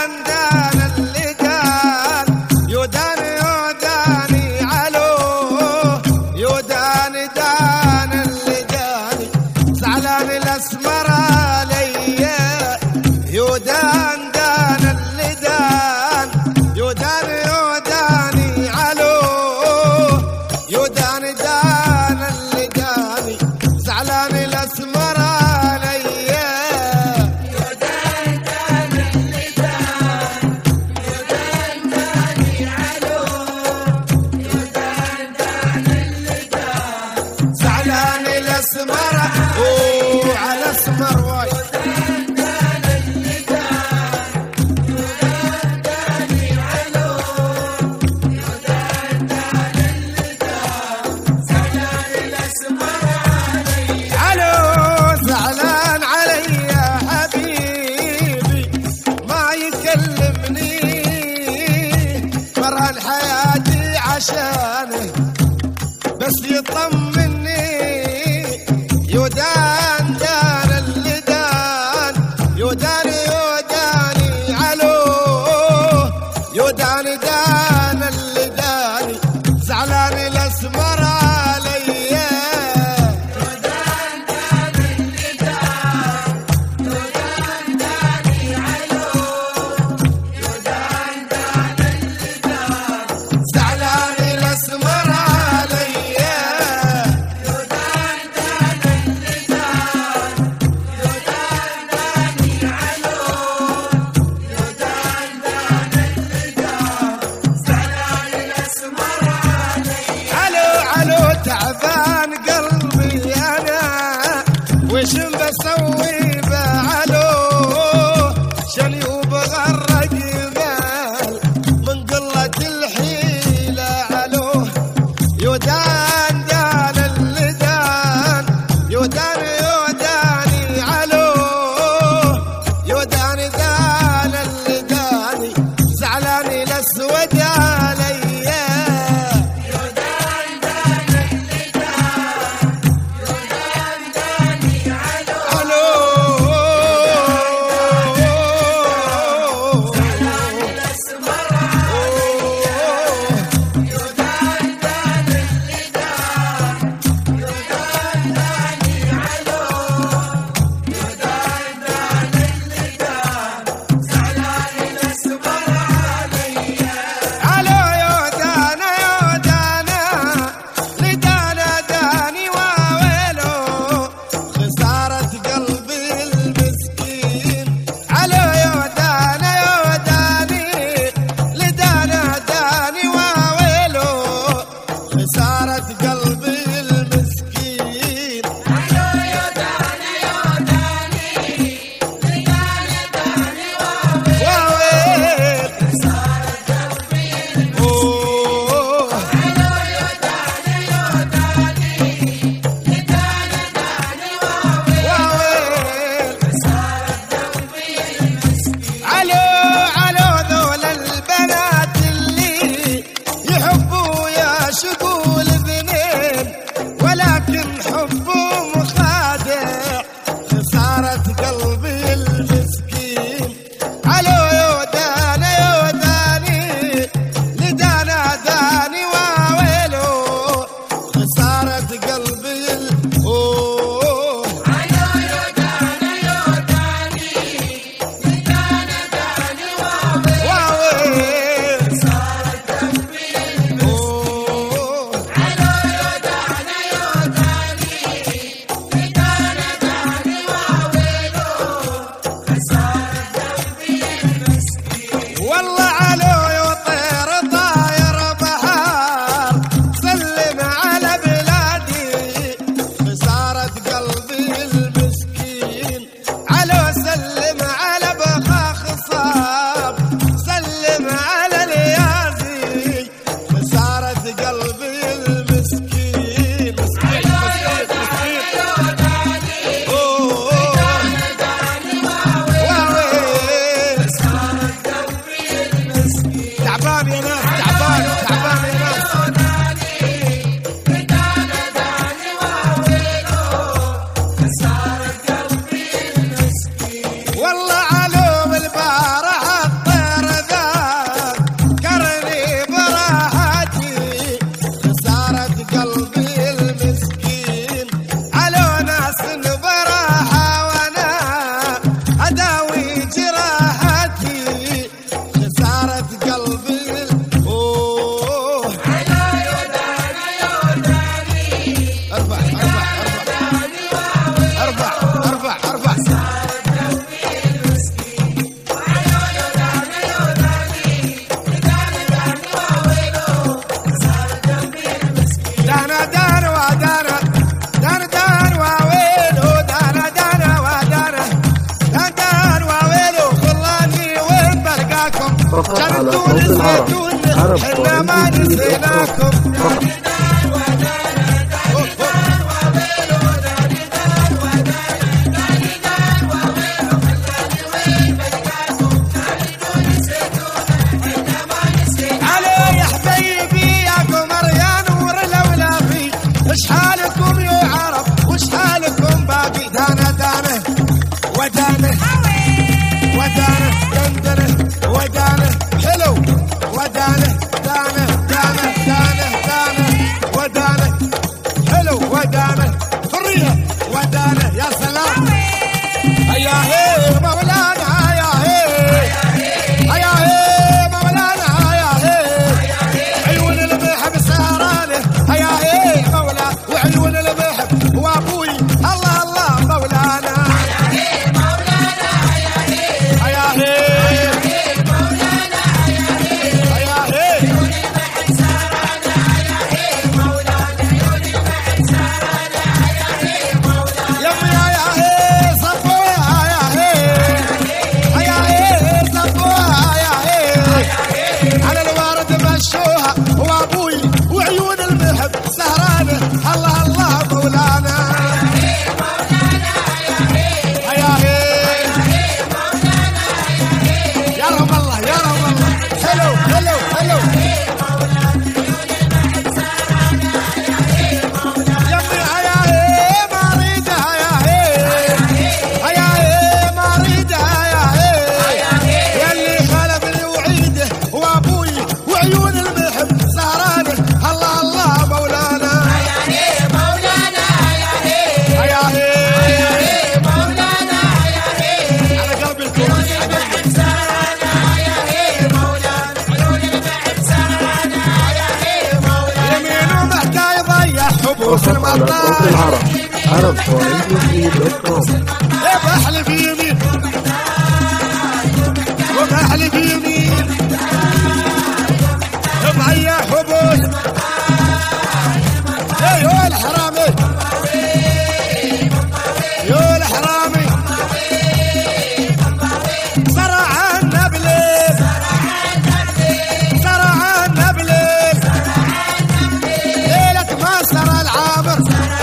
عشانه بس يطمني يودان دان اللي دان يوداني يوداني علو يوداني دان اللي داني زعلان الاسمر عليا يودان دان اللي دان يودان داني علو يودان دان اللي دان زعلان الاسمر عليا يودان دان اللي دان يودان داني علو يودان دان اللي دان زعلان الاسمر علي علو علو تعبان قلبي انا وش بسوي بعلو شني وبغرق مال من قلة الحيلة علو يودان دان اللي دان يوداني يوداني علو يوداني دان اللي داني زعلاني الاسود عليا يودان دان اللي دان يودان داني علو علو زعلان فقط على كنتوا صوت العرب. نسيتونا عرب حنا ما فورين نسيناكم. علي يا حبيبي يا قمر يا نور الاولافي، ايش حالكم يا عرب وايش حالكم باقي؟ دانه دانه ودانه ودانه دندنه ودانه حلو ودانه دانه دانه دانه دانه ودانه حلو ودانه حريه ودانه يا سلام. هيا هي مولانا هيا هي هيا هي مولانا هيا هي عيون المحب سهرانه هيا هي مولا وعيون المحب وابوي الله الله مولانا هيا هي هيا هي يمي هيا هي صفوها هيا هي هيا هي صفوها هيا هي على الورد مشوها وابوي وعيون المحب سهرانه الله الله مولانا هيا هي يا رب الله يا رب الله حلو حلو حلو يمي هيا هي ما اريد هيا هي هيا هي ما اريد هيا هي يلي خلفني وعيده وابوي وعيون المحب سهرانه الله الله مولانا هيا هي على قلبي الكون يمين ومحتاج يضيع حبوس فقط على صوت المطار العرب. عرب فورين بحلف يمين وبحلف يمين معي حبوس يا الحرامي يا الحرامي صرع النبلس صرع النبلس ليلة ما سرى العامر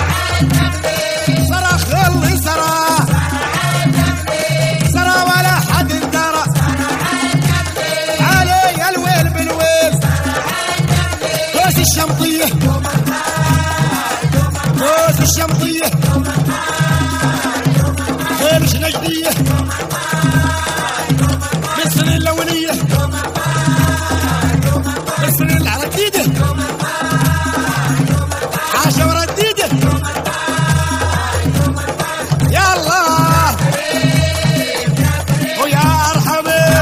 صرخ اللي سرى سرى ولا حد درى علي الويل بالويل كوس الشمطية كوس الشمطية خيمش نجدية من سنين الأولية من سنين العرقيدة عاشة ورديدة يا الله ويا أرحمي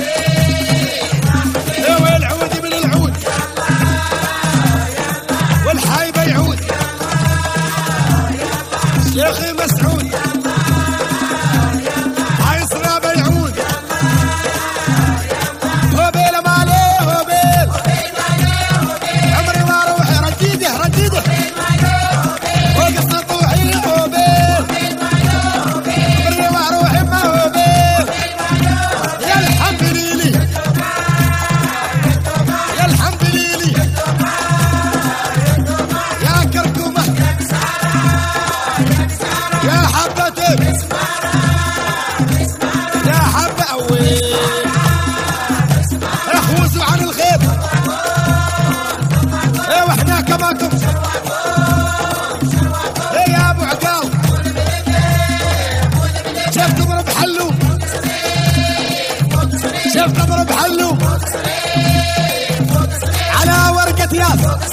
يا ويل عودي من العود والحايبة يعود شيخي مسعود هاي صرابة يعود هوبيل مالي هوبيل عمري ما اروح رديده رديده وقصة طوحي هوبيل عمري ما اروح ما هوبيل يا الحمد لله يا الحمد لله يا كركمة يا حبتي يا حبة أوي اخوزوا عن الخير ايه واحنا كماكم ايه يا ابو عقال شفت ضرب حلو شفت ضرب حلو على ورقة ياس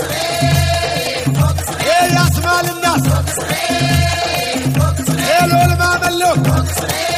ايه ياس مال الناس ايه لول ما ملوك